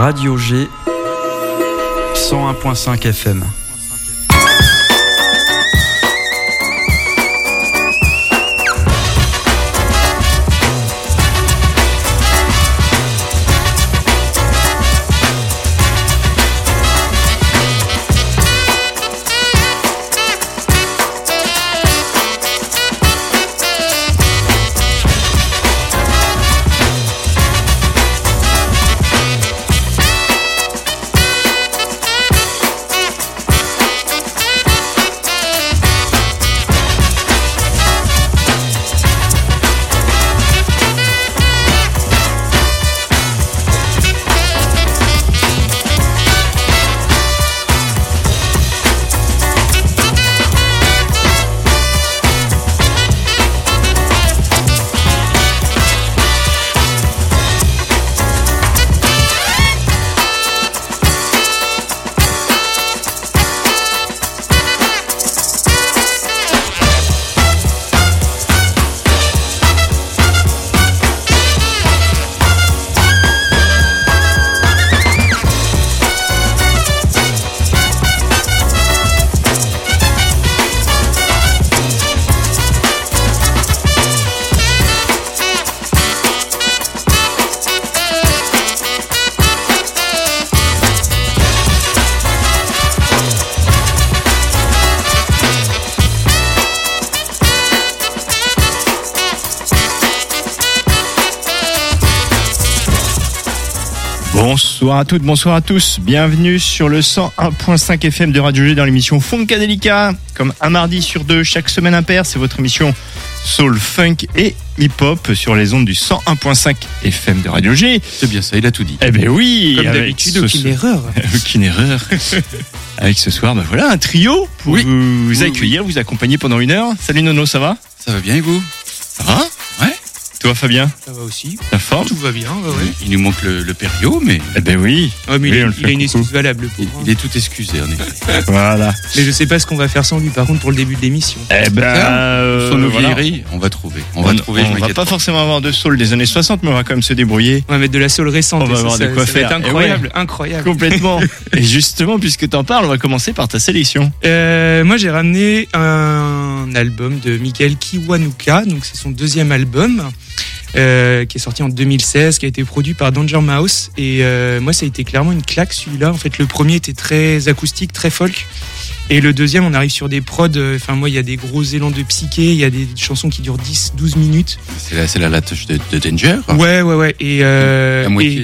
Radio G 101.5 FM. Bonsoir à toutes, bonsoir à tous. Bienvenue sur le 101.5 FM de Radio G dans l'émission Funkadelica. Comme un mardi sur deux, chaque semaine impair, c'est votre émission Soul, Funk et Hip-Hop sur les ondes du 101.5 FM de Radio G. C'est bien ça, il a tout dit. Eh ben oui. Comme d'habitude, aucune erreur. Aucune erreur. Avec ce soir, ben voilà, un trio pour vous accueillir, vous accompagner pendant une heure. Salut Nono, ça va ? Ça va bien et vous ? Ça va ? Ouais. Toi Fabien ? Ça va aussi. La forme ? Tout va bien, ouais. Il nous manque le Pério, mais... Eh ben oui. Ouais, mais oui, il a une excuse valable. Il est tout excusé, en effet. Voilà. Mais je sais pas ce qu'on va faire sans lui, par contre, pour le début de l'émission. Eh ben... Sur nos voilà. vieilleries, on va trouver. On va pas forcément avoir de soul des années 60, mais on va quand même se débrouiller. On va mettre de la soul récente. On va avoir de quoi ça faire. va être incroyable, Et ouais, incroyable. Complètement. Et justement, puisque t'en parles, on va commencer par ta sélection. Moi, j'ai ramené un album de Michael Kiwanuka, donc c'est son deuxième album. Qui est sorti en 2016, qui a été produit par Danger Mouse, et moi ça a été clairement une claque celui-là. En fait, le premier était très acoustique, très folk, et le deuxième on arrive sur des prods, moi il y a des gros élans de psyché, il y a des chansons qui durent 10-12 minutes. C'est la touche de Danger. Ouais, et la moitié et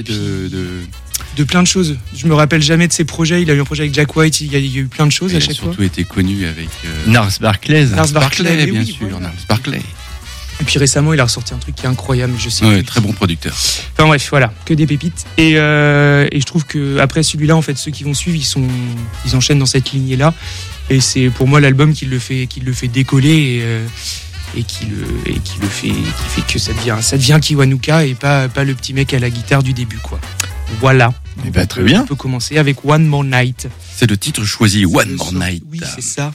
de plein de choses. Je me rappelle jamais de ses projets. Il a eu un projet avec Jack White, il y a eu plein de choses à chaque fois. Il a surtout été connu avec Nars Barkley, bien sûr, voilà. Nars Barkley. Et puis récemment, il a ressorti un truc qui est incroyable, je sais. Ouais, très bon producteur. Enfin bref, voilà, que des pépites. Et je trouve que après celui-là, en fait, ceux qui vont suivre, ils enchaînent dans cette lignée-là. Et c'est pour moi l'album qui le fait décoller et qui fait que ça devient Kiwanuka et pas le petit mec à la guitare du début, quoi. Voilà. Et bah, très bien. On peut commencer avec One More Night. C'est le titre choisi, One More Night. Oui, c'est ça.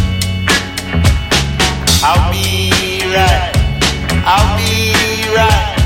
I'll be right.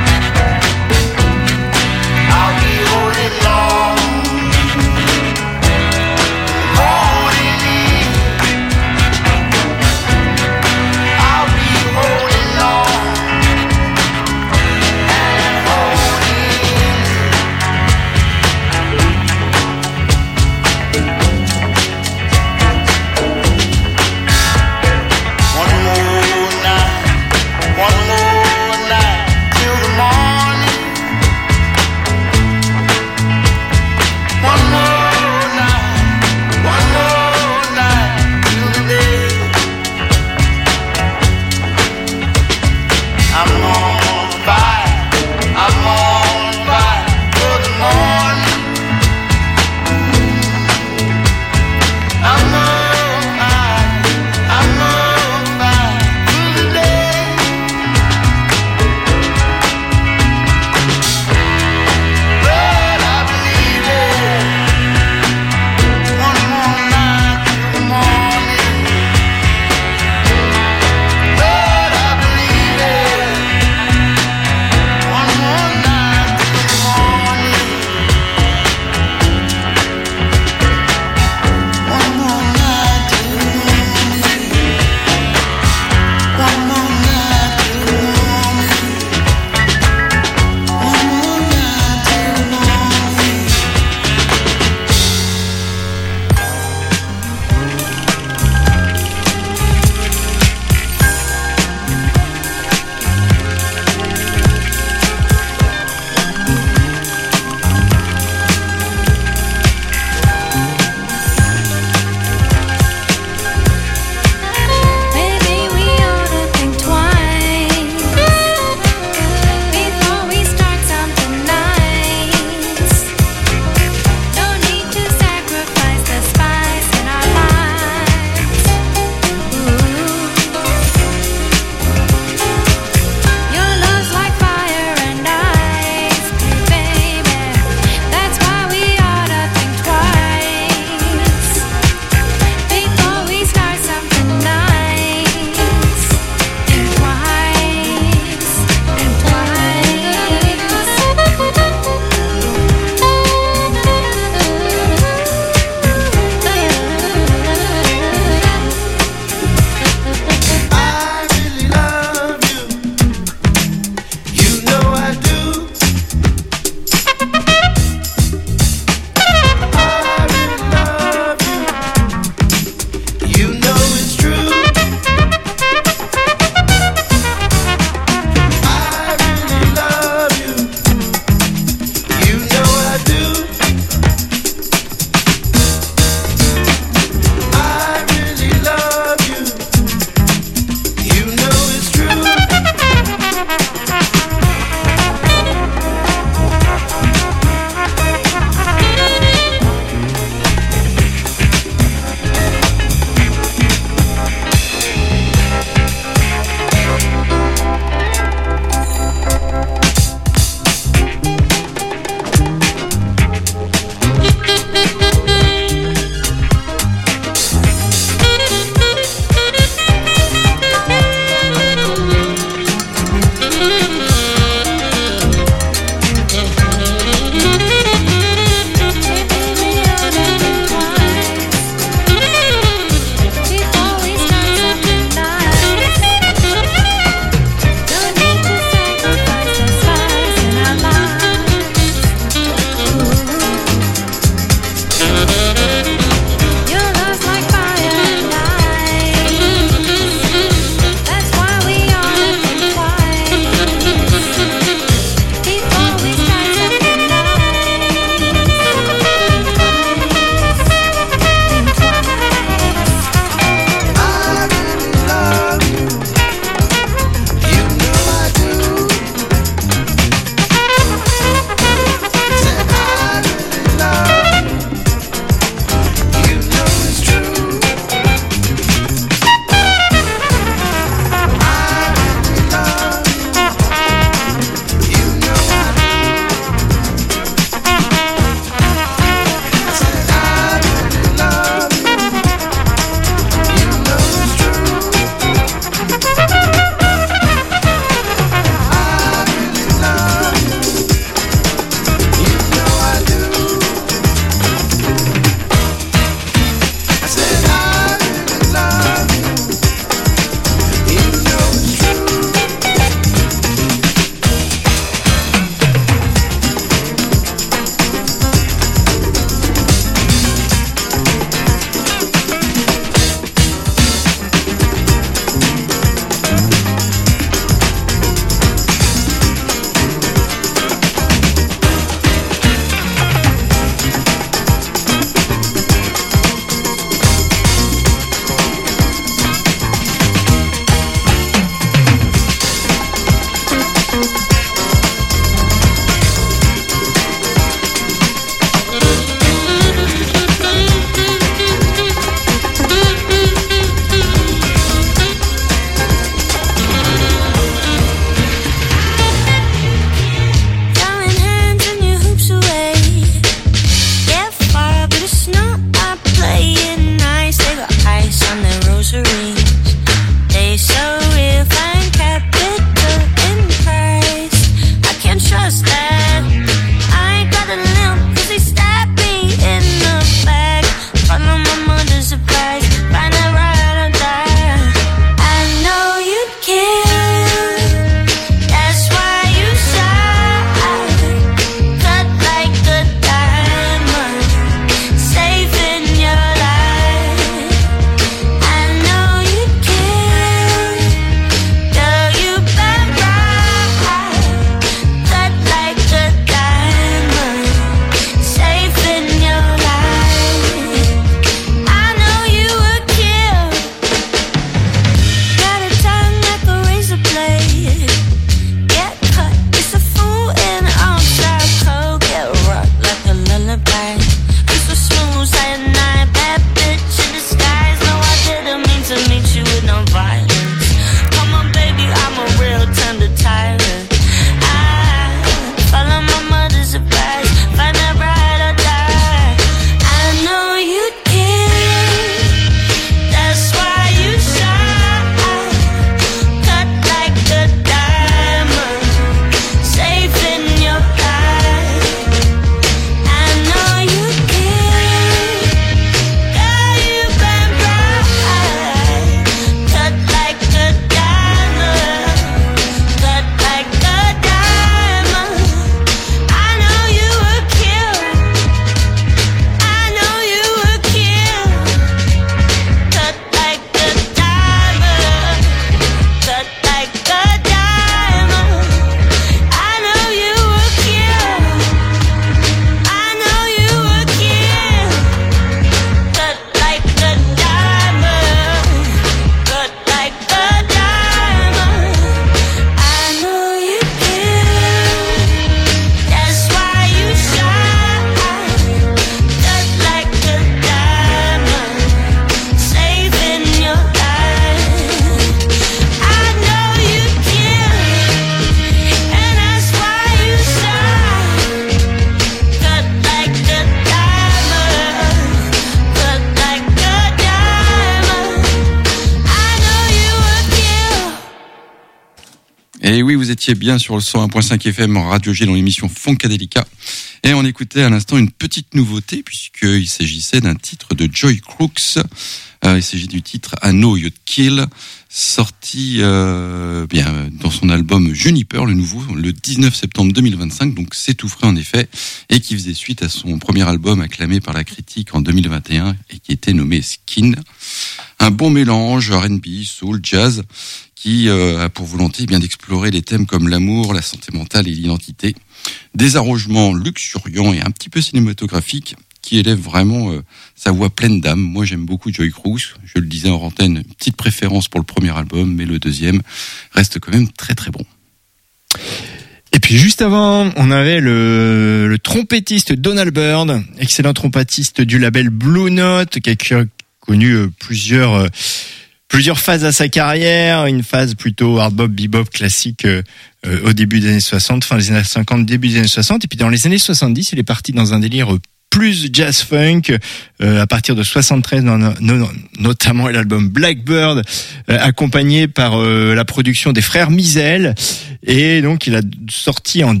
Et oui, vous étiez bien sur le 101.5 FM en Radio G dans l'émission Funkadelica. Et on écoutait à l'instant une petite nouveauté puisqu'il s'agissait d'un titre de Joy Crooks. Il s'agit du titre I Know You'd Kill, sorti dans son album Juniper, le nouveau, le 19 septembre 2025. Donc c'est tout frais en effet, et qui faisait suite à son premier album acclamé par la critique en 2021 et qui était nommé Skin. Un bon mélange R&B, soul, jazz, qui a pour volonté bien d'explorer des thèmes comme l'amour, la santé mentale et l'identité. Des arrangements luxuriants et un petit peu cinématographiques qui élèvent vraiment sa voix pleine d'âme. Moi, j'aime beaucoup Joy Crooks. Je le disais en antenne, une petite préférence pour le premier album, mais le deuxième reste quand même très très bon. Et puis juste avant, on avait le trompettiste Donald Byrd, excellent trompettiste du label Blue Note, qui a connu plusieurs phases à sa carrière, une phase plutôt hard bop, bebop classique au début des années 60, fin des années 50, début des années 60, et puis dans les années 70, il est parti dans un délire plus jazz funk à partir de 73, notamment l'album Blackbird, accompagné par la production des frères Mizel, et donc il a sorti en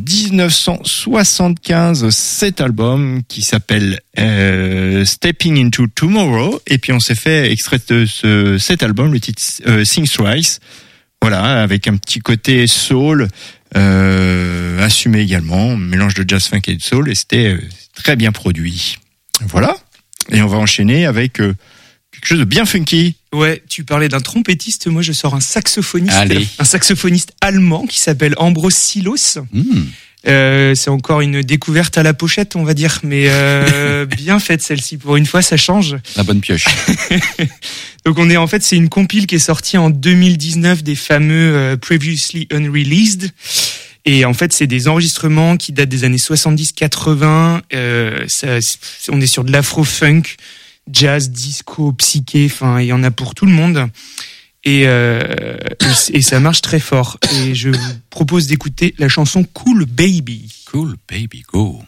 1975 cet album qui s'appelle Stepping into Tomorrow, et puis on s'est fait extrait de cet album le titre Sing Thrice, voilà, avec un petit côté soul assumé également, mélange de jazz funk et de soul, et c'était très bien produit. Voilà. Et on va enchaîner avec quelque chose de bien funky. Ouais, tu parlais d'un trompettiste, moi je sors un saxophoniste. Allez. Un saxophoniste allemand qui s'appelle Ambros Silos. C'est encore une découverte à la pochette, on va dire, mais bien faite celle-ci. Pour une fois, ça change. La bonne pioche. Donc c'est une compile qui est sortie en 2019 des fameux Previously Unreleased. Et en fait, c'est des enregistrements qui datent des années 70-80. On est sur de l'afro-funk, jazz, disco, psyché. Enfin, il y en a pour tout le monde. Et ça marche très fort. Et je vous propose d'écouter la chanson Cool Baby. Cool Baby, go.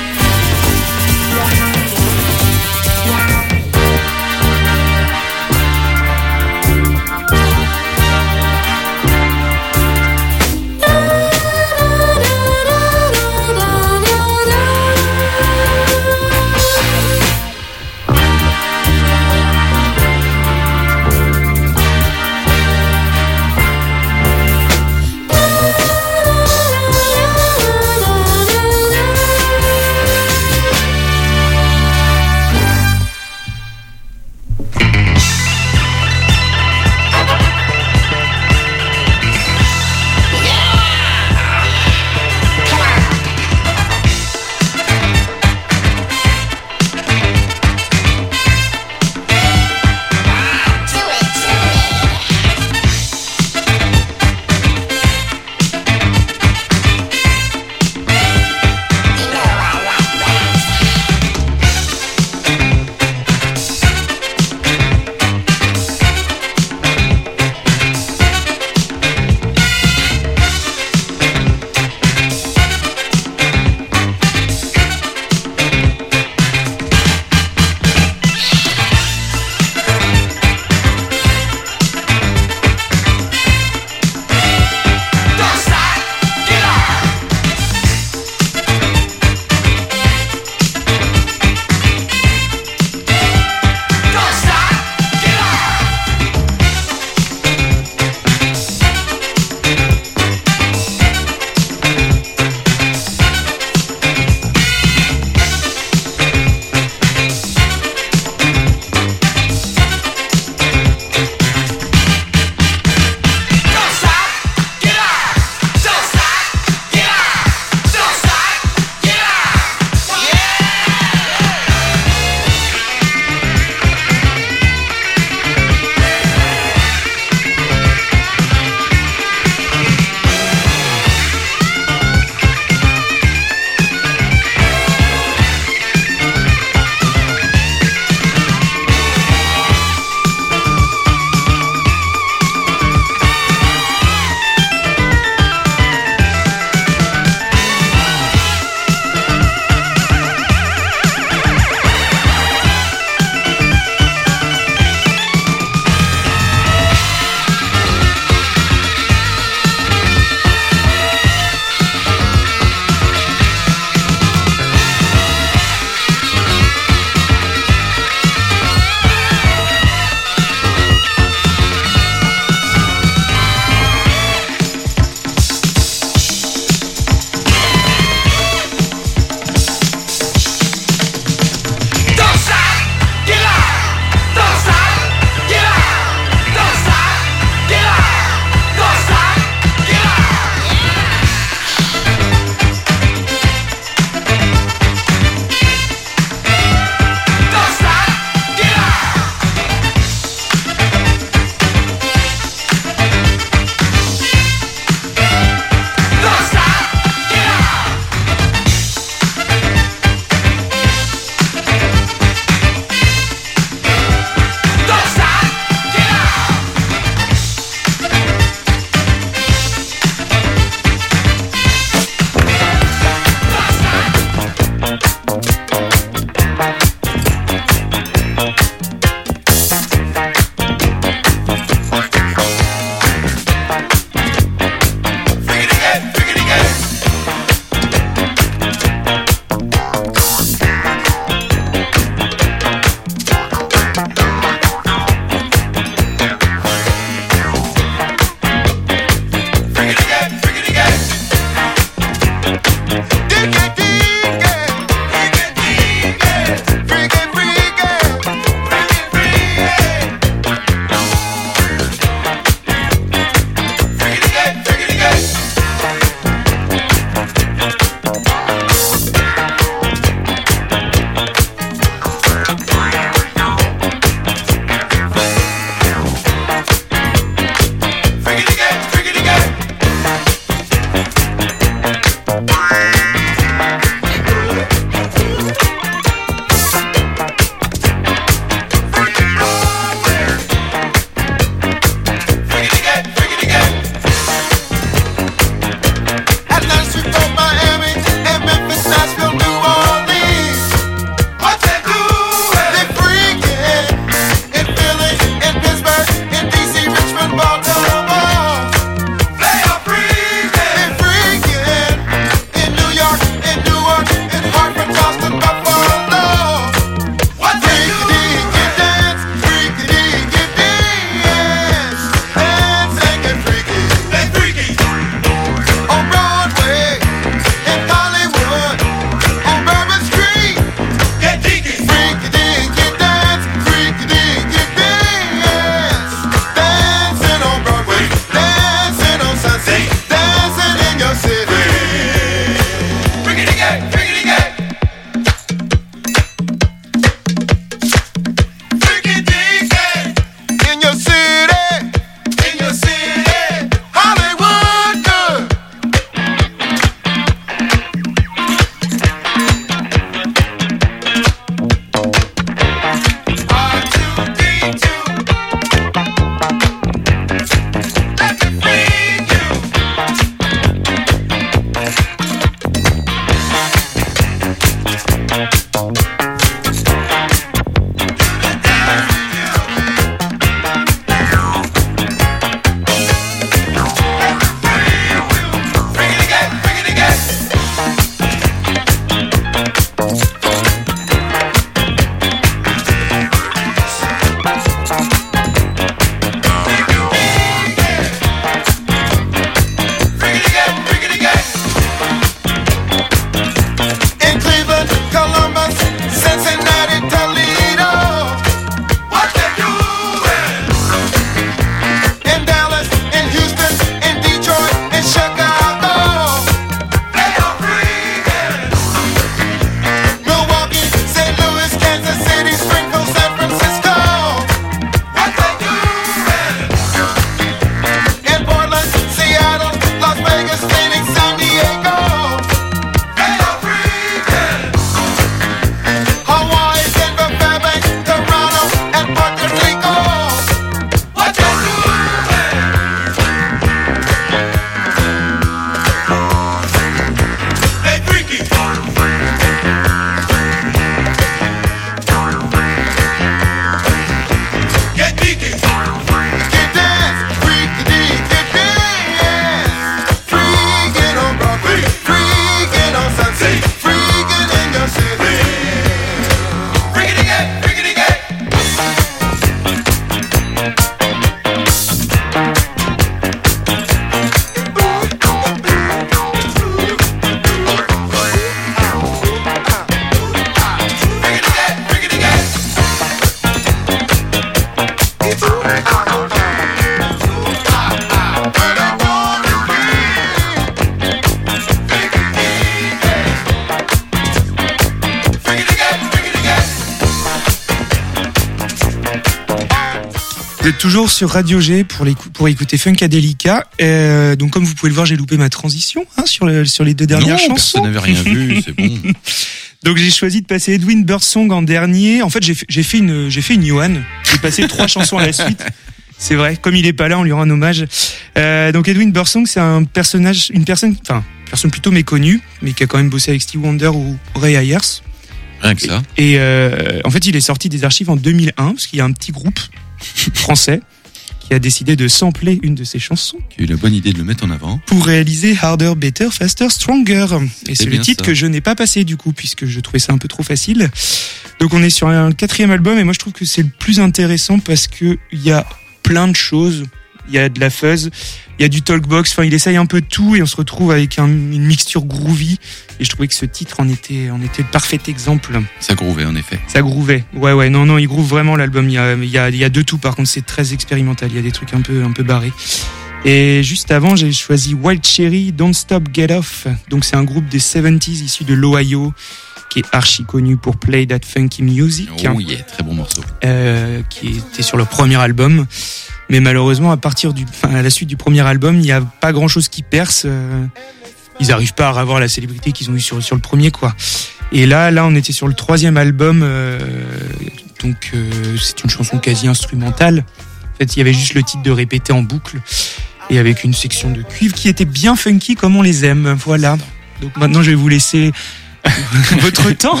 Vous êtes toujours sur Radio G pour écouter Funkadelica. Donc comme vous pouvez le voir, j'ai loupé ma transition sur les deux dernières chansons. Personne n'avait rien vu, c'est bon. Donc j'ai choisi de passer Edwin Birdsong en dernier. En fait, j'ai fait une Johan. J'ai passé 3 chansons à la suite. C'est vrai. Comme il est pas là, on lui rend un hommage. Donc Edwin Birdsong, c'est une personne plutôt méconnue, mais qui a quand même bossé avec Stevie Wonder ou Ray Ayers. Rien que ça. Et en fait, il est sorti des archives en 2001 parce qu'il y a un petit groupe français qui a décidé de sampler une de ses chansons. Qui a eu la bonne idée de le mettre en avant. Pour réaliser Harder, Better, Faster, Stronger. Et c'est le titre ça. que je n'ai pas passé du coup, puisque je trouvais ça un peu trop facile. Donc on est sur un 4e album et moi je trouve que c'est le plus intéressant parce que il y a plein de choses. Il y a de la fuzz, il y a du talkbox, enfin il essaye un peu de tout et on se retrouve avec une mixture groovy. Et je trouvais que ce titre en était le parfait exemple. Ça groovait en effet. Ça groovait. Ouais, non, il groove vraiment l'album. Il y a de tout par contre, c'est très expérimental. Il y a des trucs un peu barrés. Et juste avant, j'ai choisi Wild Cherry, Don't Stop Get Off. Donc c'est un groupe des 70s issu de l'Ohio qui est archi connu pour Play That Funky Music. Oh yeah, très bon morceau. Qui était sur leur premier album. Mais malheureusement, à la suite du premier album, il n'y a pas grand chose qui perce. Ils n'arrivent pas à avoir la célébrité qu'ils ont eu sur le premier, quoi. Et là, on était sur le 3e album. Donc, c'est une chanson quasi instrumentale. En fait, il y avait juste le titre de répéter en boucle. Et avec une section de cuivre qui était bien funky comme on les aime. Voilà. Donc maintenant, je vais vous laisser votre temps.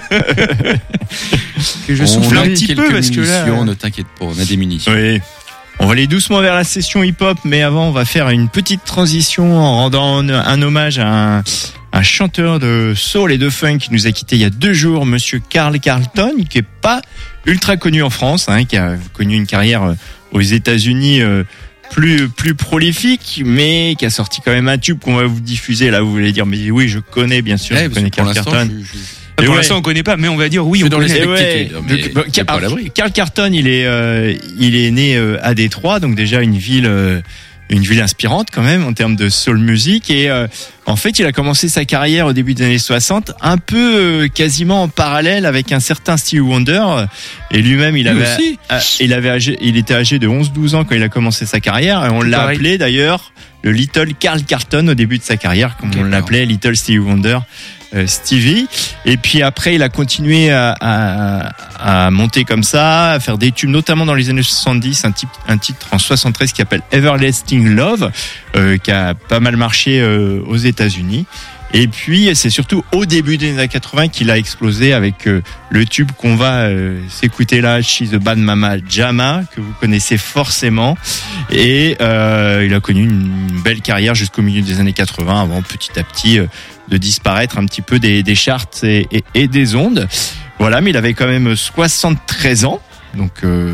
Que je souffle un petit peu parce que là. Ne t'inquiète pas, on a des munitions. Oui. On va aller doucement vers la session hip-hop, mais avant, on va faire une petite transition en rendant un hommage à un chanteur de soul et de funk qui nous a quitté il y a 2 jours, monsieur Carl Carlton, qui est pas ultra connu en France, qui a connu une carrière aux États-Unis plus prolifique, mais qui a sorti quand même un tube qu'on va vous diffuser. Là, vous voulez dire, mais oui, je connais, bien sûr, je connais Carl Carlton. Pour l'instant, on connaît pas, mais on va dire oui, on connaît. Carl Carlton, il est né à Détroit, donc déjà une ville inspirante quand même en termes de soul music. Et en fait, il a commencé sa carrière au début des années 60, un peu quasiment en parallèle avec un certain Stevie Wonder. Et lui-même, il était âgé de 11-12 ans quand il a commencé sa carrière. Et on l'a appelé d'ailleurs le Little Carl Carlton au début de sa carrière, comme on l'appelait, Little Stevie Wonder. Stevie. Et puis après, il a continué à monter comme ça, à faire des tubes, notamment dans les années 70, un titre en 73 qui s'appelle Everlasting Love, qui a pas mal marché aux États-Unis. Et puis, c'est surtout au début des années 80 qu'il a explosé avec le tube qu'on va s'écouter là, She's a Bad Mama Jamma, que vous connaissez forcément. Et il a connu une belle carrière jusqu'au milieu des années 80, avant petit à petit de disparaître un petit peu des charts et des ondes. Voilà, mais il avait quand même 73 ans, donc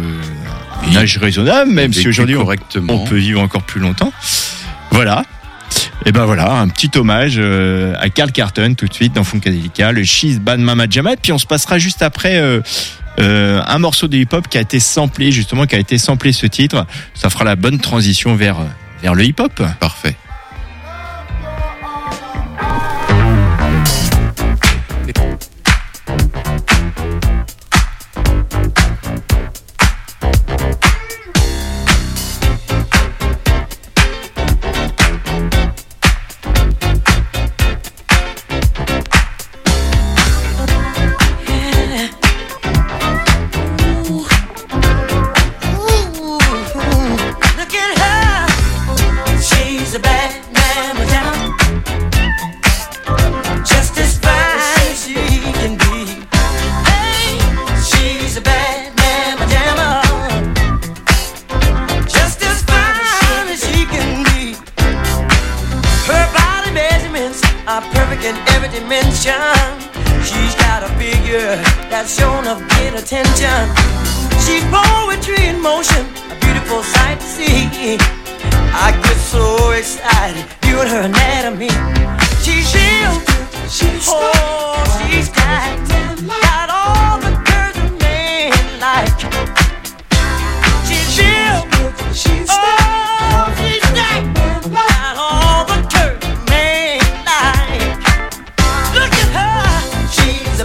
un âge raisonnable, même si aujourd'hui on peut vivre encore plus longtemps. Voilà. Et ben voilà, un petit hommage à Carl Carlton tout de suite dans Funkadelica, le She's Bad Mama Jamma. Et puis on se passera juste après un morceau de hip-hop qui a été samplé ce titre. Ça fera la bonne transition vers le hip-hop. Parfait.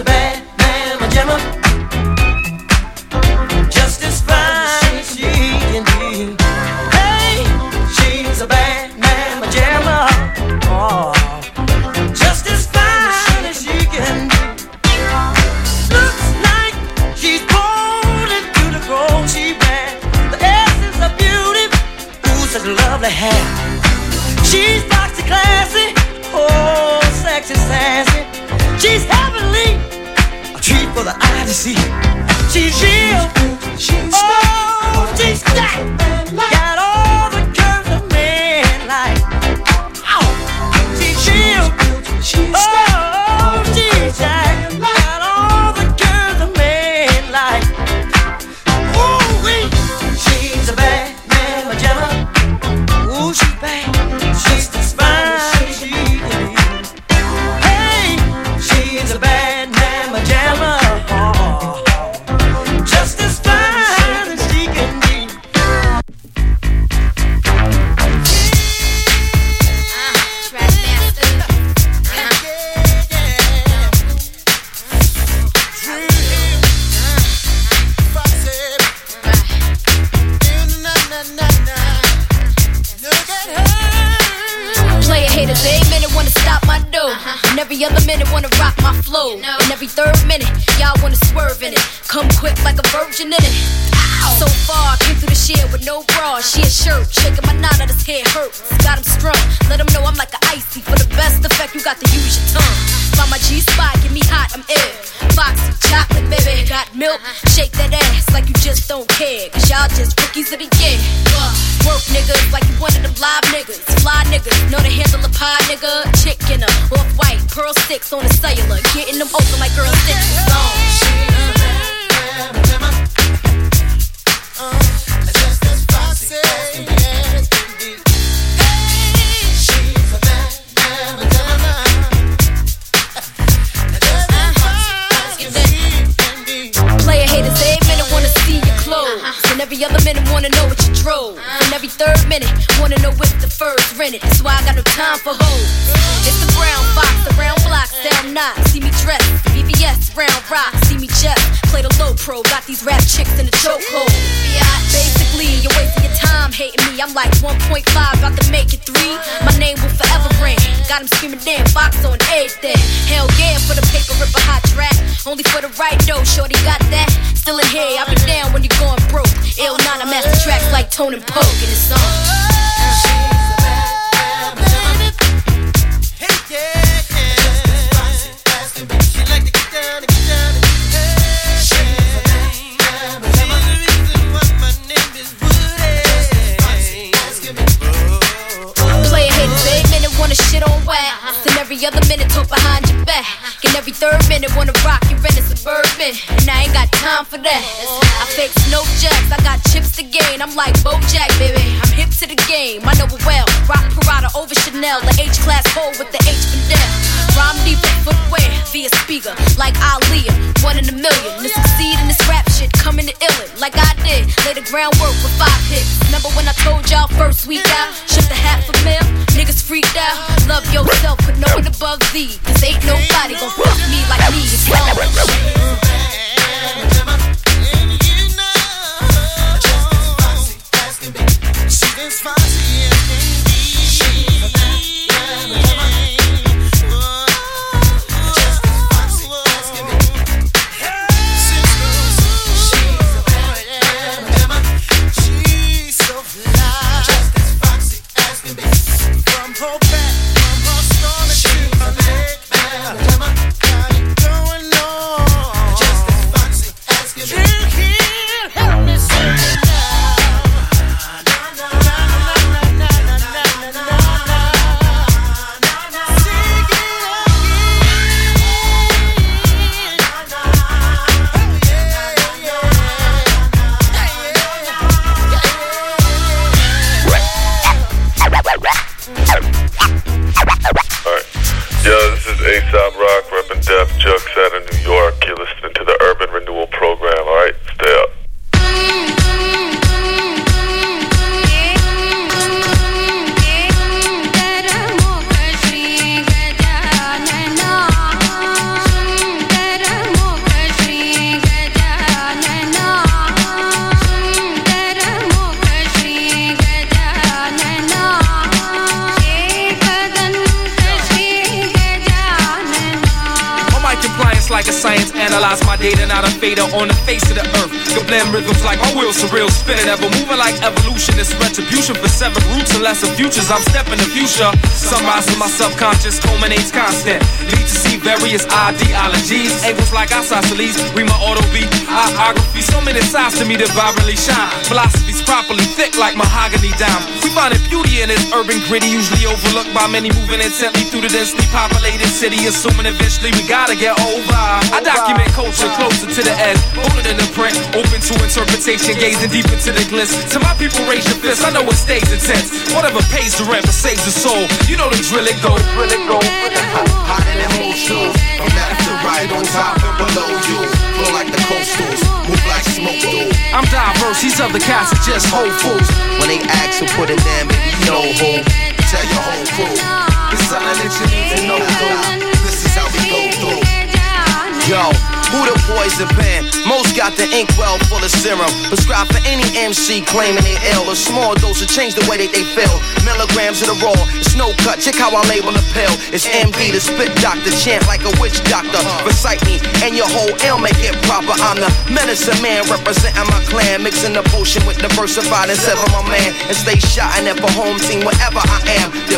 Just as fine as she can She's heavenly, a treat for the eye to see. She's real, oh, she's stacked. Got all the curves a man like. Oh, she's real, oh, she's stacked. Got all the curves a man like. Ooh, she's a bad man, Magella. Ooh, she's bad, she's as fine as she can be. Hey, she's a bad man, Magella. Just as fine as she can be. Player haters, they ain't minute wanna stop my dough. And every other minute wanna rock my flow. And every third minute, y'all wanna swerve in it. Come quick like a virgin in it. So far, I came through the shit with no bra. She a shirt, shaking my knot out his head hurts. Got him strung, let him know I'm like an icy. For the best effect, you got to use your tongue. Find my G-spot, get me hot, I'm ill. Foxy, chocolate, baby, got milk. Shake that ass like you just don't care. Cause y'all just rookies of the year. Work niggas like you one of them live niggas. Fly niggas, know to handle a pie nigga. Chick in a off-white, pearl sticks on the cellular. Getting them open like girl stitches on. Just as foxy as can be. Hey, she's a bad Madonna. Just as foxy as can be. Player haters, every minute wanna see your clothes. And every other minute wanna know what you drove. And every third minute wanna know if the fur's rented. That's why I got no time for hoes. It's the brown fox, around blocks, down knocks. See me dress, BBS, round rock. See me just play the low pro. Got these rap chicks in the chokehold. Basically, you're wasting your time hating me. I'm like 1.5, about to make it 3. My name will forever ring. Got him screaming damn box on everything. Hell yeah, for the paper, rip a hot track. Only for the right though, shorty got that. Still in here, I'll be down when you're going broke. Ill 9, I master tracks like Tone and Poke in the song. Wanna shit on wax, and every other minute talk behind your back. And every third minute wanna rock your rent a Suburban, and I ain't got time for that. I fake snow jacks, I got chips to gain. I'm like Bojack, baby, I'm hip to the game. I know it well. Rock Prada over Chanel, the H-class hole with the H Fidel. Rhyme deep in footwear via speaker, like Aaliyah, 1 in a million. To succeed in this rap shit, coming to illin' like I did. Lay the groundwork for 5 hits. Remember when I told y'all first week out, ship the hat for mail? Niggas freaked out. Love yourself, but no one above thee. Cause ain't nobody gon' fuck me like me. It's A$AP Rock, reppin' Def Jux out of New York. You're listening to the Urban Renewal Program, alright? Stay up. Like a science, analyze my data, not a fader on the face of the earth. Can blend rhythms like my wheels, surreal, spinning, ever moving like evolution. It's retribution for severed roots and lesser futures. I'm stepping the future. Sunrise with my subconscious culminates constant. Need to see various ideologies, angles like isosceles. Read my auto beat, biography. So many sides to me that vibrantly shine. Philosophy's properly thick like mahogany dime. We finding beauty in this urban gritty, usually overlooked by many moving intently through the densely populated city, assuming eventually we gotta get over. I document culture closer to the edge, older than the print, open to interpretation, gazing deep into the glitz. To my people, raise your fists. I know it stays intense. Whatever pays the rent but saves the soul. You know the drill, it go. Hot in them old shoes, from left to right, on top and below you. Flow like the coastals, move like smoke do. I'm diverse, these other cats are just whole fools. When they ask who put it down, baby, you know who. Tell your whole crew, it's something that you need to know through. This is how we go through. Yo, who the poison pen? Most got the ink well full of serum. Prescribed for any MC claiming they ill. A small dose will change the way that they feel. Milligrams of the raw, it's no cut. Check how I label a pill. It's MD, the spit doctor, chant like a witch doctor. Recite me, and your whole ill make it proper. I'm the medicine man representing my clan. Mixing the potion with diversified and sever my man. And stay shotting at for home team wherever I am. The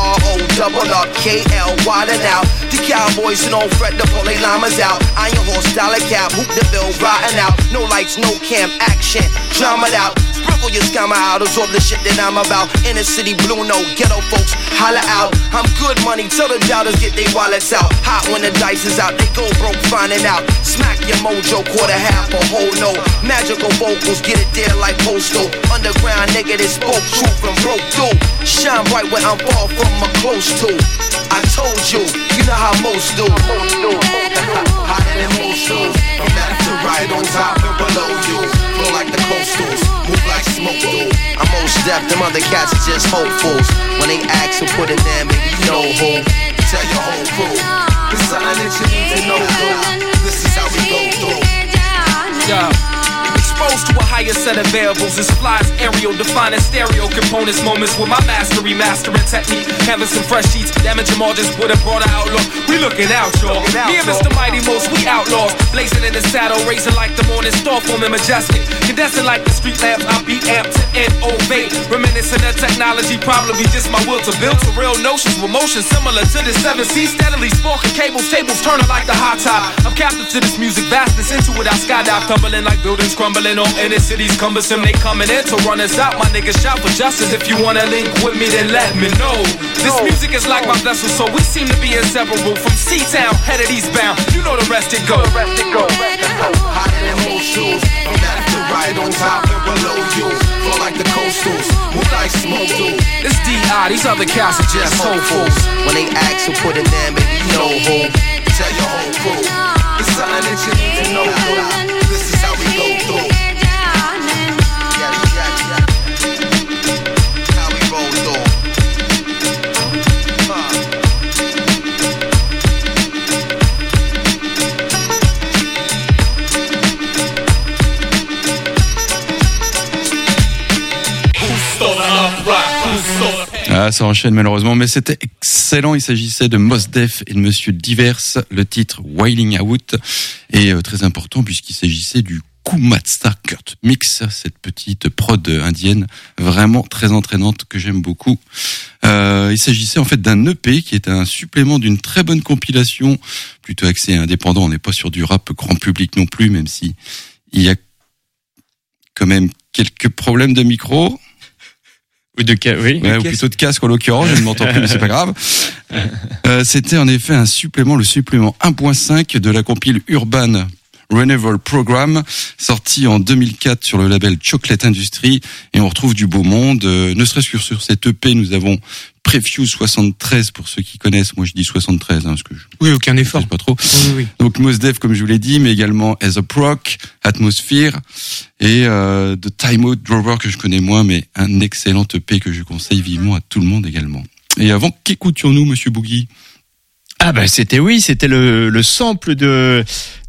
BRO-KL, widen out. The cowboys who don't fret to pull they llamas out. Iron horse, dollar cap, hoop the bill, riding out. No lights, no cam, action, drama it out. Sprinkle your scammer out, absorb the shit that I'm about. Inner city blue note, ghetto folks, holla out. I'm good money, tell the doubters get they wallets out. Hot when the dice is out, they go broke finding out. Smack your mojo, quarter half a whole note. Magical vocals, get it there like postal. Underground nigga that spoke truth and broke through. Shine bright where I'm far from or close to. I told you, you know how most do. Hot in them old shoes, from left to right, on top and below you. Flow like the coastals, move like smoke do. I'm most deaf, them other cats are just hopefuls. When they ask who put it down, baby, you know who. Tell your whole crew, it's something that you need to know through. This is how we go through. Yeah. Exposed to a higher set of variables, it supplies aerial, defining stereo components, moments with my mastery, mastering technique, having some fresh sheets, damaging margins with a broader outlook. We looking out, y'all. Me and Mr. Mighty Most, we outlaws, blazing in the saddle, raising like the morning star, forming majestic, condensing like the street lamps. I beat amped and ovate, reminiscent of technology, probably just my will to build to real notions with motion similar to the 7C, steadily sparking cables, tables turning like the hot top. I'm captive to this music, vastness into it. I skydive, tumbling like buildings crumbling. On inner cities cumbersome, they coming in to run us out. My niggas shout for justice. If you wanna link with me, then let me know. This music is like my vessel, so we seem to be inseparable. From C-Town, headed eastbound, you know the rest it go. Hot in them old shoes, from left to right, on top and below you. Flow like the coastals, move like smoke do. This D.I., these other cats are just hopefuls. When they ask who put it down, baby, you know who. Tell your whole crew, it's something that you need to know through. This is how we go through. How we roll through. Ah, ça enchaîne malheureusement, mais c'était excellent. Il s'agissait de Mos Def et de Monsieur Divers, le titre Wailing Out, et très important puisqu'il s'agissait du Kumatsa Kurt Mix, cette petite prod indienne vraiment très entraînante que j'aime beaucoup. Il s'agissait en fait d'un EP qui est un supplément d'une très bonne compilation, plutôt axé indépendant. On n'est pas sur du rap grand public non plus, même si il y a quand même quelques problèmes de micro. Ou de oui. Ouais, ou plutôt de casque en l'occurrence, je ne m'entends plus, mais c'est pas grave. C'était en effet le supplément 1.5 de la compile Urban Renewal Program, sorti en 2004 sur le label Chocolate Industry, et on retrouve du beau monde. Ne serait-ce que sur cette EP, nous avons Prefuse 73 pour ceux qui connaissent. Moi, je dis 73, parce que oui, aucun effort. Je sais pas trop. Oui. Donc Mos Def, comme je vous l'ai dit, mais également As a Proc, Atmosphere et The Time Out Drover que je connais moins, mais un excellent EP que je conseille vivement à tout le monde également. Et avant, qu'écoutions-nous, Monsieur Boogie? Ah bah c'était le sample de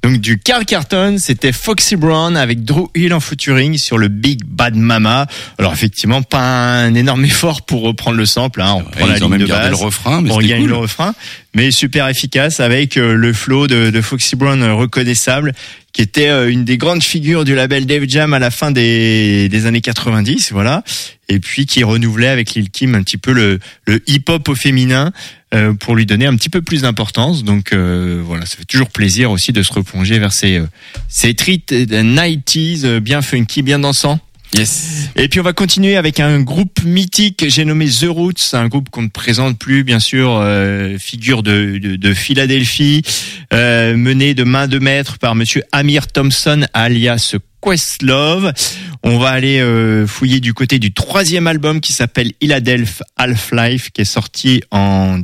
Donc du Carl Carlton, c'était Foxy Brown avec Drew Hill en featuring sur le Big Bad Mama. Alors effectivement, pas un énorme effort pour reprendre le sample, hein. On prend la ils ont ligne même de gardé base, le refrain, mais on c'était gagne cool. le refrain, mais super efficace avec le flow de Foxy Brown reconnaissable, qui était une des grandes figures du label Def Jam à la fin des années 90, voilà. Et puis qui renouvelait avec Lil Kim un petit peu le hip-hop au féminin pour lui donner un petit peu plus d'importance. Donc voilà, ça fait toujours plaisir aussi de se replonger vers ces treats 90s bien funky, bien dansants. Yes. Et puis on va continuer avec un groupe mythique, j'ai nommé The Roots, un groupe qu'on ne présente plus, bien sûr, figure de Philadelphie, mené de main de maître par monsieur Amir Thompson alias Questlove. On va aller fouiller du côté du 3e album qui s'appelle Philadelphia Half-Life, qui est sorti en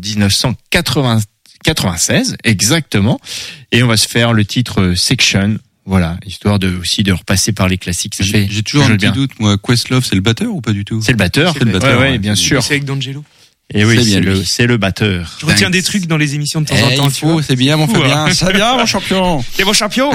1996 exactement, et on va se faire le titre Section. Voilà, histoire de repasser par les classiques. J'ai toujours un petit doute, moi. Questlove, c'est le batteur ou pas du tout? C'est le batteur. C'est le batteur. Ouais, bien sûr. C'est avec D'Angelo. Et oui, C'est bien c'est le batteur. Je retiens des trucs dans les émissions de temps en temps. Il faut, c'est bien, mon Fabien. C'est bien, mon champion. T'es mon champion.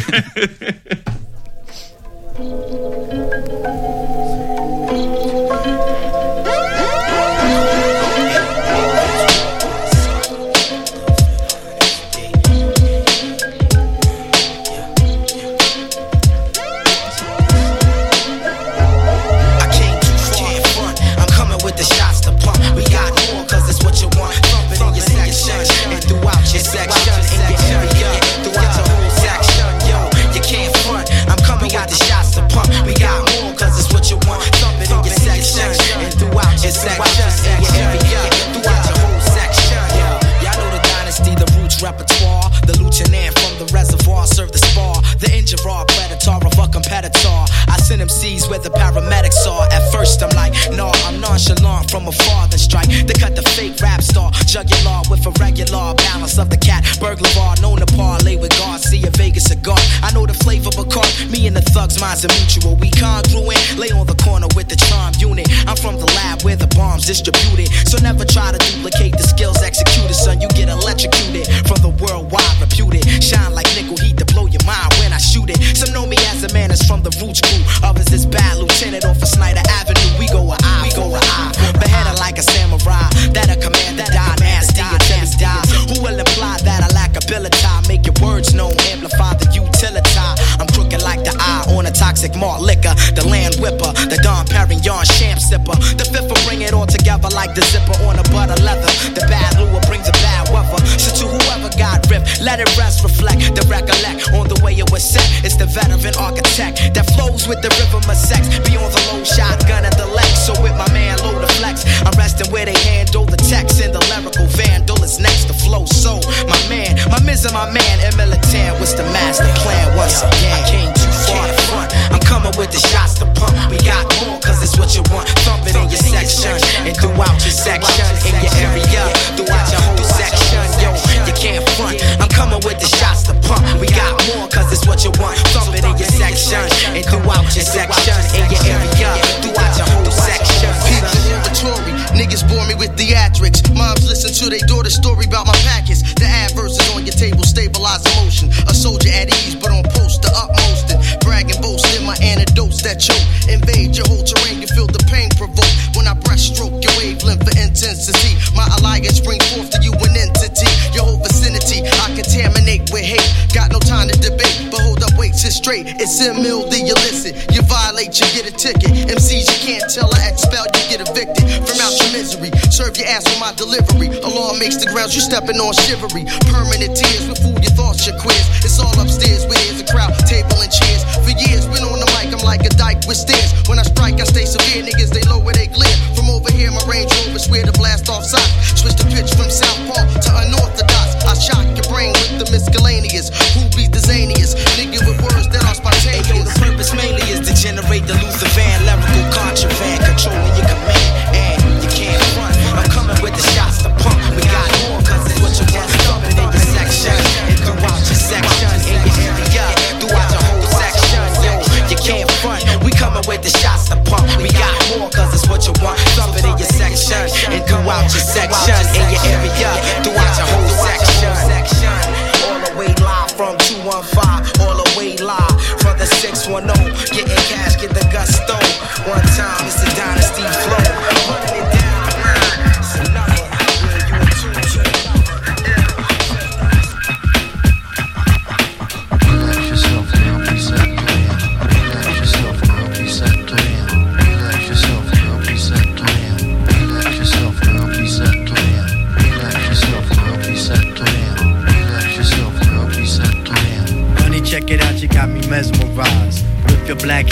Repertoire, the lieutenant from the reservoir served the spar. The injured raw predator of a competitor. I send MCs where the paramedics are. At first I'm like, no, I'm nonchalant from afar. Then strike, they cut the fake rap star. Jugular with a regular balance of the cat. Burglar bar, known to parlay with Garcia, Vegas cigar. I know the flavor of a car. Me and the thugs, mine's a mutual. We congruent, lay on the corner with the charm unit. I'm from the lab where the bombs distributed. So never try to duplicate the skills executed, son. You get electrocuted from the worldwide reputed. Shine like nickel heat to blow your mind when I shoot it. Some know me as a man that's from the Roots crew. Others is bad lieutenant off of Snyder Avenue. We go with I, beheaded like a samurai. That a commander die, nasty attempts die. Who will imply that I lack ability? Make your words known, amplify the utility. I'm crooked like the eye on a toxic malt liquor. The land whipper, the Dom Perignon champ sipper. The fifth will bring it all together like the zipper on a butter leather. The bad lure brings a bad weather. So to whoever got ripped, let it rest, reflect, the recollect on the way it was set. It's the veteran architect that flows with the rhythm of sex. Beyond the low shotgun and the legs. So with my man load the flex, I'm resting where they handle the text. And the lyrical vandal is next to flow. So my man, my miz and my man, and militant, what's the master plan once again? I came too far to front, I'm coming with the shots to pump. We got more, cause it's what you want. Thump it in your section, and throughout your section, in your area, throughout your whole section. Yo, you can't front, I'm coming with the shots to pump. We got more, cause it's what you want. Thump it in your section, and throughout your section, in your area, throughout your whole section. Inventory, niggas bore me with theatrics. Moms listen to their daughter's story about my package. The adverse is on your table, stabilize emotion. A soldier at ease, but on post the utmost. And bragging, boasting my antidotes that choke. Invade your whole terrain, you feel the pain provoked. When I breaststroke your wavelength for intensity, my alliance bring forth to you an entity. Your whole vicinity, I contaminate with hate. Got no time to debate, but hold up, wait, sit straight. It's ill the illicit. You violate, you get a ticket. MCs, you can't tell, I expel, you get evicted from out your misery. Serve your ass with my delivery. Alarm makes the grounds you stepping on shivery. Permanent tears with food, your thoughts, your quiz. It's all upstairs where there's a crowd, table and chairs. For years, been on the mic, I'm like a dyke with stairs. When I strike, I stay severe. Niggas, they lower, they glare. From over here, my Range Rover swear to blast off sight. Switch the pitch from southpaw to unorthodox. I shock your brain with the miscellaneous. Who be the zaniest? Nigga with words that are spontaneous. Hey, yo, the purpose mainly is to generate the Luther Van lyrical contraband, controlling your command. And you can't run. I'm coming with the shots to pump. We got more, cause it's what you want. Thumping in your section, and throughout your section, in your area, throughout your whole section. Yo, you can't front. We coming with the shots to pump. We got more, cause it's what you want. Thumping in your section, and throughout your section, in your area, throughout your whole section.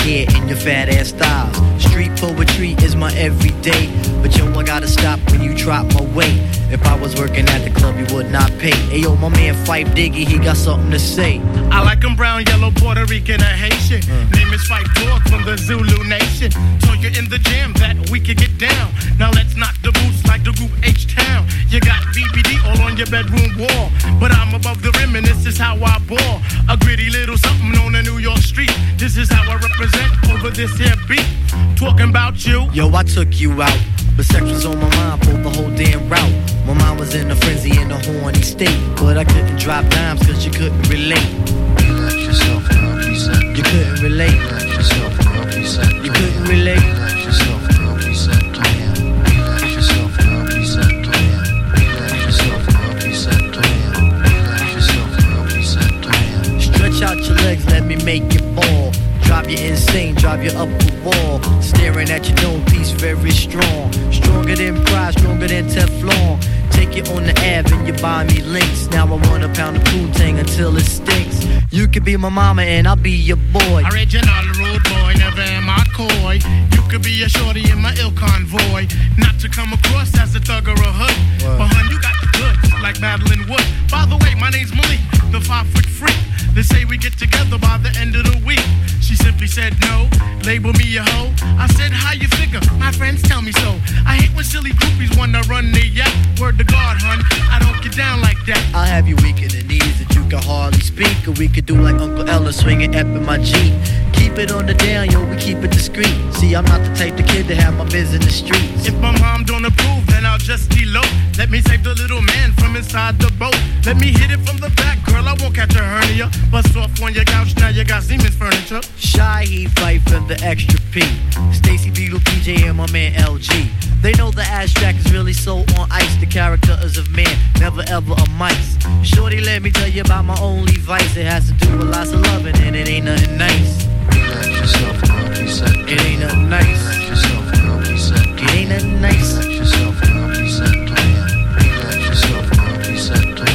hair and your fat ass styles. Street poetry is my everyday, but yo, I gotta stop when you drop my weight. If I was working at the club, you would not pay. Ayo, my man Phife Diggy, he got something to say. I like him brown, yellow, Puerto Rican, or Haitian. Name is Phife Dog from the Zulu Nation. Told you in the jam that we could get down. Now let's knock the boots like the group H-Town. You got BBD all on your bedroom wall, but I'm above the rim and this is how I ball. A gritty little something on the New York street. This is how I represent over this here beat. Talking about you. Yo, I took you out, but sex was on my mind for the whole damn route. My mind was in a frenzy in a horny state, but I couldn't drop dimes cause you couldn't relate. Relax yourself, girl, please. You couldn't relate. Relax yourself, girl, please. You couldn't relate. Relax yourself, girl, please. Relax yourself, girl, please. Relax yourself, girl, please. Relax yourself, girl, please. Stretch out your legs, let me make it fall. Drive you insane, drive you up the wall. Staring at your dome piece, very strong. Stronger than pride, stronger than Teflon. Take you on the Ave and you buy me links. Now I want a pound of Poontang until it stinks. You could be my mama and I'll be your boy. Original rude boy, never am I coy. You could be a shorty in my ill convoy. Not to come across as a thug or a hood. But hun, you got the goods, like Madeline Wood. By the way, my name's Malik, the 5-foot freak. They say we get together by the end of the week. She simply said no, label me a hoe. I said, how you figure? My friends tell me so. I hate when silly groupies wanna run their yap. Word to God, hun, I don't get down like that. I'll have you weak in the knees that you can hardly speak. Or we could do like Uncle Ella swinging up in my Jeep. Keep it on the down, yo, we keep it discreet. See, I'm not the type of kid to have my biz in the streets. If my mom don't approve, then I'll just elope. Let me save the little man from inside the boat. Let me hit it from the back, girl, I won't catch a hernia. Bust off on your couch, now you got Siemens furniture. Shy, Phife, and the extra P. Stacy Beetle, PJ, and my man LG. They know the ass jack is really so on ice. The character is of man, never ever a mice. Shorty, let me tell you about my only vice. It has to do with lots of loving and it ain't nothing nice. Relax yourself, girl, please. It ain't nothing nice. Relax yourself, girl, please. It ain't nothing nice. Relax yourself, girl, please. Relax yourself, girl, please.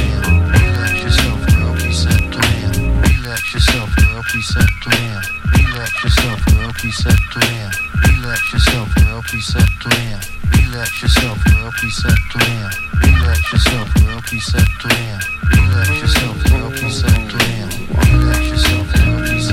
Relax yourself, girl, please. Relax yourself, girl, please. Relax yourself, girl, please. Relax yourself, girl, please. Relax yourself, girl, please. Relax yourself, girl, please. Relax yourself, girl, please. Relax yourself, girl, please.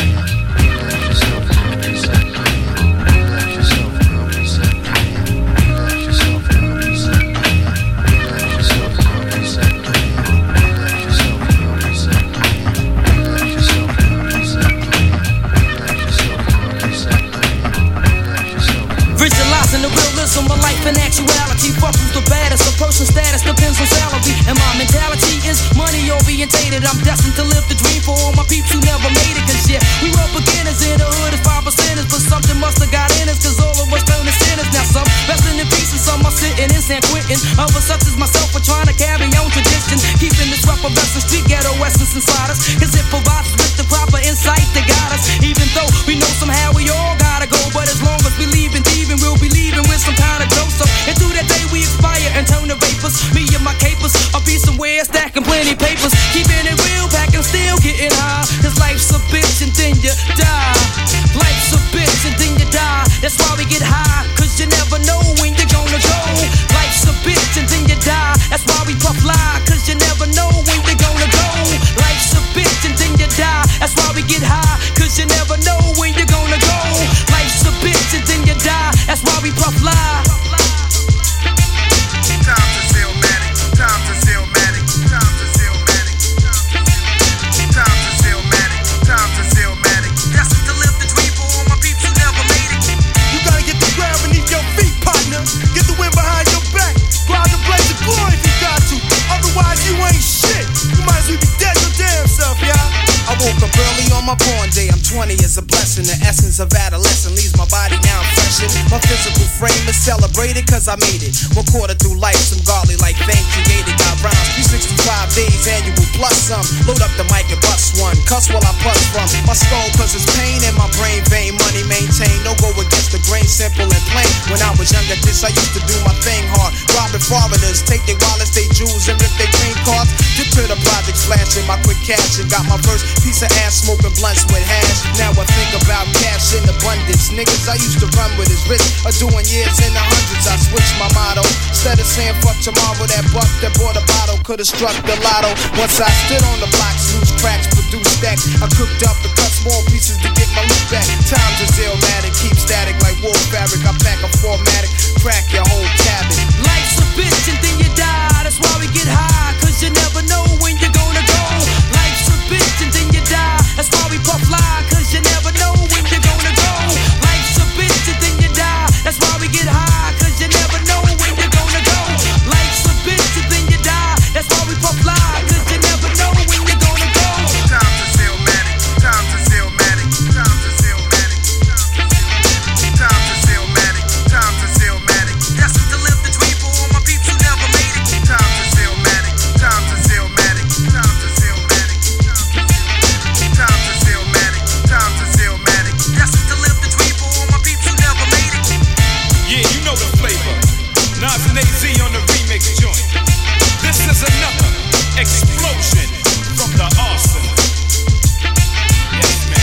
Visualizing the realism of life and actuality. Fuck who's the baddest, a person's status depends on salary. And my mentality is money orientated. I'm destined to live the dream for all my peeps who never made it. Cause yeah, we were beginners in the hood as 5%ers. But something must have got in us, cause all of us turn to sinners. Now some resting in peace and some are sitting in San Quentin. Others such as myself are trying to carry on tradition. Keeping this effervescent street ghetto essence inside us. Cause it provides us with the proper insight that got us. Even though we know somehow we all gotta go. But as long as we leave and thieving, we'll be leaving with some kind of dough. So and through that day we expire and turn to vapors. Me and my capers, I'll be somewhere stacking plenty papers. Keeping it real, packing still getting high. Cause life's a bitch and then you die. Life's a bitch and then you die. That's why we get high, cause you never know when you're gonna go. Life's a bitch and then you die. That's why we puff lie, cause you never know when you're gonna go. Life's a bitch and then you die. That's why we get high, cause you never know when you're gonna go. Life's a bitch and then you die. That's why we puff lie. Time to Zillmatic, time to Zillmatic, time to Zillmatic, time to Zillmatic, time to Zillmatic. Destined to live the dream for all my peeps who never made it. You gotta get the ground beneath your feet, partner. Get the wind behind your back. Go out and blaze the glory if you got to. Otherwise, you ain't shit. You might as well be dead your damn self, y'all. I woke up early on my born day. I'm 20 is a blessing. The essence of adolescence leaves my body now freshened. My physical frame is celebrated cause I made it. 1 quarter through life, some godly like fame created. Got rhymes 365 days, annual plus some. Load up the mic and bust one. Cuss while I puss from my skull cause it's pain in my brain vein. Money maintain, no go against the grain, simple and plain. When I was younger, this I used to do my thing hard. Robbing foreigners, take their wallets, they jewels and rip their green cards. Dip to the projects, flashing I quit cash and got my first piece of ass smoking blunts with hash. Now I think about cash in abundance. Niggas I used to run with his wrist are doing years in the hundreds. I switched my motto. Instead of saying fuck tomorrow, that buck that bought a bottle could've struck the lotto. Once I stood on the blocks, loose cracks, produced stacks. I cooked up and cut small pieces to get my loot back. Times is illmatic, keep static like wool fabric. I pack a 4-matic, crack your whole cabin. Life's a bitch and then you die. That's why we get high, cause you never know when you're gonna go. Life's a bitch and then you die. That's why we puff fly, cause you never know when you're gonna go. Life's a bitch and then you die. That's why we get high, cause you never know when you're gonna go. Life's a bitch and then you die. That's why we puff fly, cause you never know when you're gonna go. Time to Zillmatic, time to Zillmatic, time to Zillmatic, time to Zillmatic, time to Zillmatic. Destined to live the dream for all my peeps who never made it. Time to Zillmatic, time to Zillmatic, time to Zillmatic, time to Zillmatic, time to Zillmatic. Destined to live the dream for all my peeps who never made it. Yeah, you know the flavor. Nas and AZ on the remix joint. This is another explosion from the arsenal. Yes, man.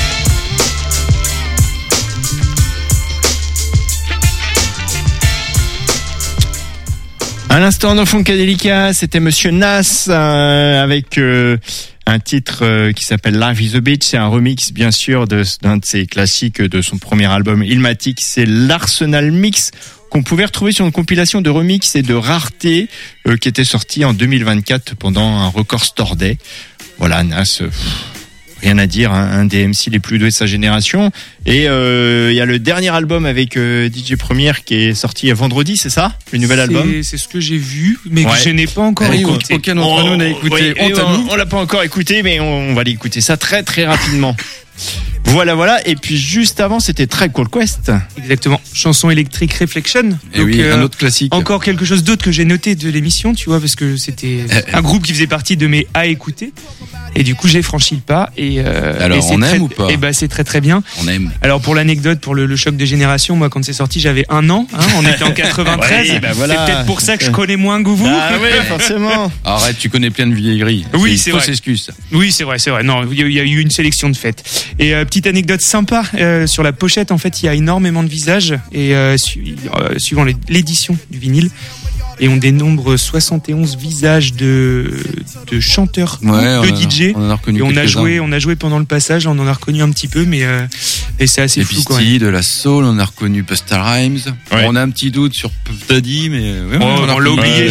À l'instant dans Funkadelica, c'était Monsieur Nas avec un titre qui s'appelle Life is a Bitch. C'est un remix bien sûr d'un de ses classiques de son premier album Illmatic. C'est l'Arsenal Mix qu'on pouvait retrouver sur une compilation de remix et de rareté qui était sortie en 2024 pendant un Record Store Day. Voilà, Nas, rien à dire, hein, un des MC les plus doués de sa génération. Et il y a le dernier album avec DJ Premier qui est sorti vendredi, c'est ça? Le nouvel album? C'est ce que j'ai vu, mais que je n'ai pas encore écouté. Aucun d'entre nous n'a écouté. On l'a pas encore écouté, mais on va l'écouter ça très très rapidement. Voilà. Et puis juste avant, c'était Tribe Called Quest. Exactement. Chanson électrique Reflection. Et oui, un autre classique. Encore quelque chose d'autre que j'ai noté de l'émission, tu vois, parce que c'était un groupe qui faisait partie de mes à écouter. Et du coup, j'ai franchi le pas. Alors, et on aime ou pas? Et bah, c'est très très bien. On aime. Alors, pour l'anecdote, pour le choc de génération, moi, quand c'est sorti, j'avais 1 an. Hein, on était en 93. Ouais, bah voilà. C'est peut-être pour ça que je connais moins que vous. Ah oui, forcément. Arrête, tu connais plein de vieilleries. Oui, c'est vrai. Fausse excuse. Oui, c'est vrai. Non, il y a eu une sélection de fêtes. Et petite anecdote sympa, sur la pochette, en fait, il y a énormément de visages et suivant l'édition du vinyle. Et on dénombre 71 visages de chanteurs, de DJ. On en a reconnu et on a joué pendant le passage, on en a reconnu un petit peu, mais et c'est assez flou quand même. De la soul, on a reconnu Busta Rhymes. Ouais. On a un petit doute sur Puff Daddy, mais on l'a oublié.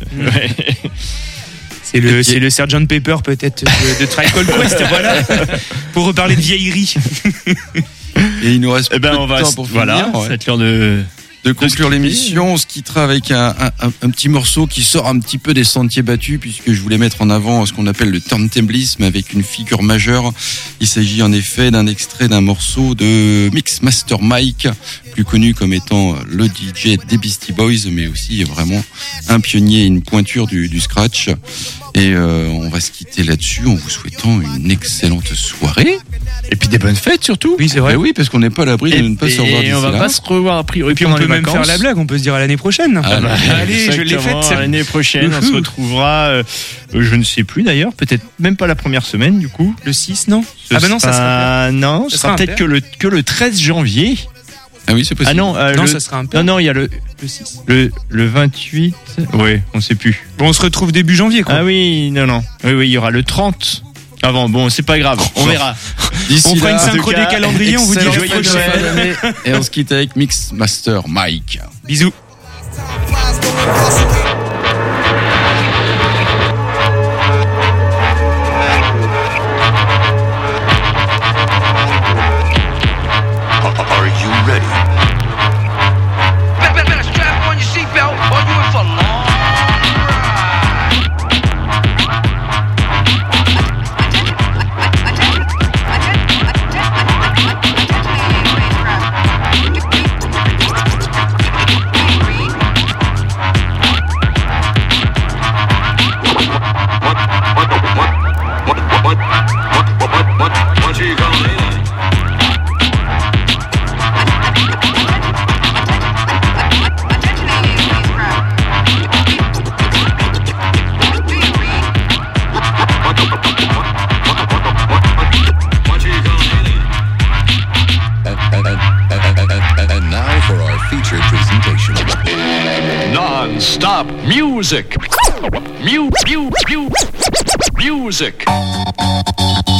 C'est le Sgt Pepper peut-être de Tribe Called Quest, voilà. Pour reparler de vieillerie. Et il nous reste peu de on va temps pour finir. C'est l'heure de conclure l'émission. On se quittera avec un petit morceau qui sort un petit peu des sentiers battus, puisque je voulais mettre en avant ce qu'on appelle le turntablisme avec une figure majeure. Il s'agit en effet d'un extrait d'un morceau de Mixmaster Mike, plus connu comme étant le DJ des Beastie Boys, mais aussi vraiment un pionnier et une pointure du scratch. Et on va se quitter là-dessus en vous souhaitant une excellente soirée. Et puis des bonnes fêtes surtout. Oui, c'est vrai. Oui, parce qu'on n'est pas à l'abri de ne pas se revoir d'ici là. Et on va pas se revoir a priori. Et puis on peut même faire la blague, on peut se dire à l'année prochaine. Allez, je l'ai faite. L'année prochaine, on se retrouvera, je ne sais plus d'ailleurs, peut-être même pas la première semaine du coup. Le 6, non? Non, ça sera non, ce sera peut-être que le 13 janvier. Ah oui, c'est possible. Ah non, ça sera un peu. Non, il y a le 6. Le 28. Ouais, on sait plus. Bon, on se retrouve début janvier, quoi. Ah oui, non. Oui, il y aura le 30. Avant, bon, c'est pas grave, on verra. On fera une synchro des calendriers, on vous dit joyeux Noël. Et on se quitte avec Mixmaster Mike. Bisous. Are you ready? Better strap on your seatbelt or you in for a long ride. up. Music. Music.